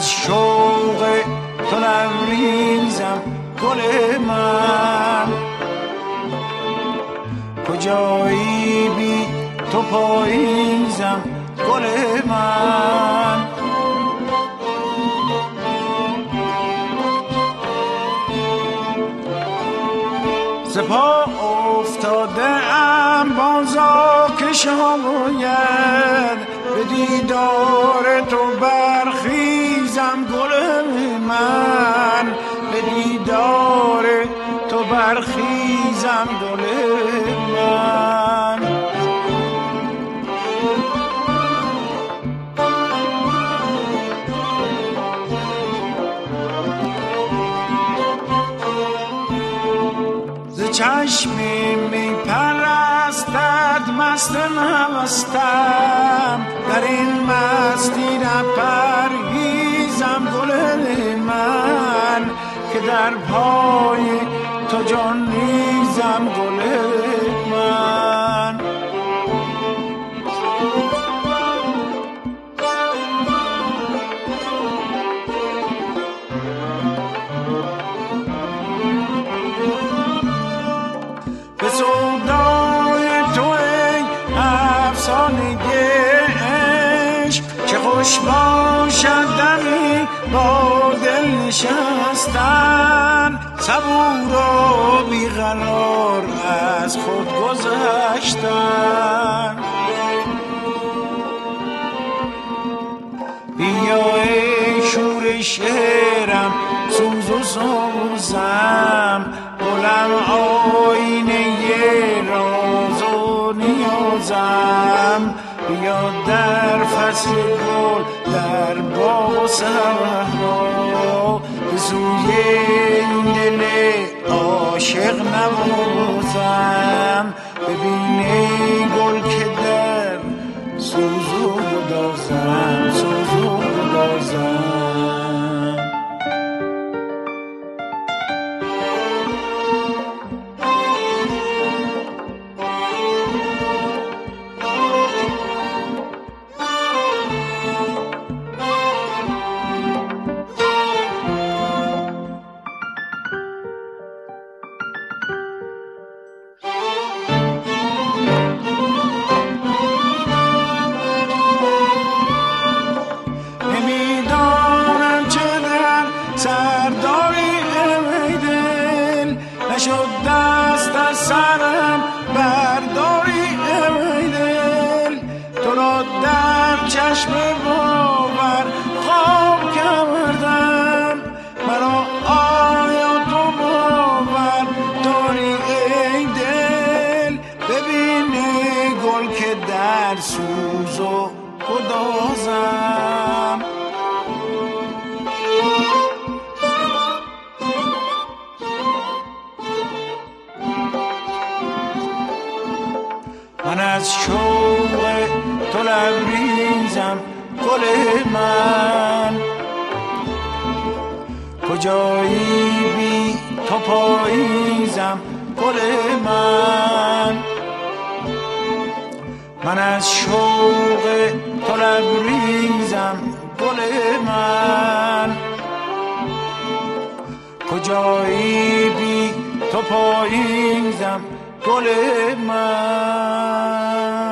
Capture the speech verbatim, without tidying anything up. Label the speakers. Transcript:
Speaker 1: از شوق تو لبریزم گل من، کجایی بی تو پاییزم گل من. ز پا افتاده ام بازا که شاید به دیدار تو برخیزم گل من، به دیدار تو برخیزم گل من. ز چشمی می پرستد مست نوستم، در این مستی نپرهیزم گل من، که در پای تو جان ریزم گل من. به سودای تو ای افسانه عشق، چه خوش باشد دمی با دل نشستن، صبور و بیقرار از خود گذشتن. بیا ای شور شعرم سوز و سوزم، گلم آینه راز و نیازم. بیا در فصل گل در باغ و صحرا، به سوی این دل عاشق نوازم. ببین ای گل که در سوز و گدازم، سوز و گدازم. نشد دست از سرم برداری ای دل، تو را در چشم باور خواب کردم. مرا آیا تو باور داری ای دل؟ ببین ای گل که در سوز و گدازم. من از شوق تو لبریزم گل من، کجایی بی تو پاییزم گل من. من از شوق تو لبریزم گل من، کجایی بی تو پاییزم گل من.